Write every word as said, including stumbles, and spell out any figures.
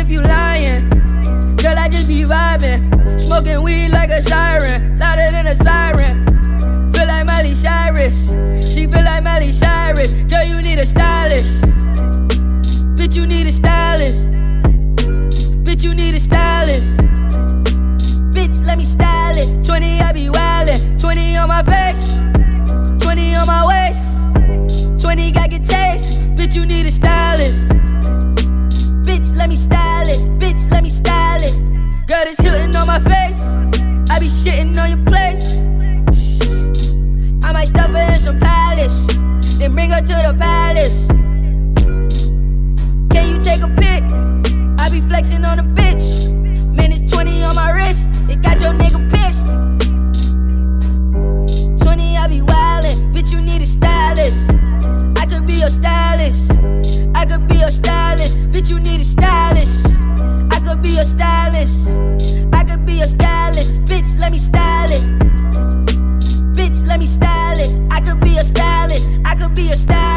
if you lying. Girl, I just be vibing. Smoking weed like a siren, louder than a siren. Feel like Miley Cyrus. She feel like Miley Cyrus. Girl, you need a stylist. Bitch, you need a stylist. Bitch, you need a stylist. Bitch, let me style it. twenty, I be wildin'. twenty on my face, twenty on my waist. twenty got good taste. Bitch, you need a stylist. Bitch, let me style it. Bitch, let me style it. Girl, this Hilton on my face. I be shitting on your place. I might stuff her in some polish, then bring her to the palace. Can you take a pic? I be flexing on a bitch. Man, it's twenty on my wrist. It got your nigga pissed. twenty, I be wildin'. Bitch, you need a stylist. I could be your stylist. I could be your stylist. Bitch, you need a stylist. I could be your stylist. I could be your stylist. Bitch, let me style it. Bitch, let me style it. I could be a stylist. I could be a stylist.